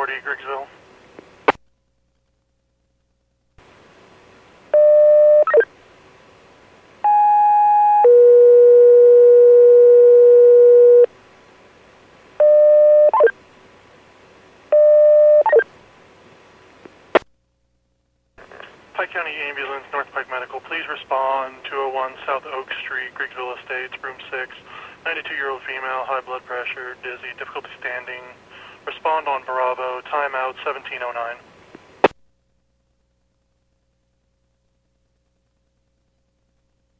40, Griggsville. Pike County Ambulance, North Pike Medical, please respond 201 South Oak Street, Griggsville Estates, room 6, 92-year-old female, high blood pressure, dizzy, difficulty standing. Respond on Bravo, timeout 1709.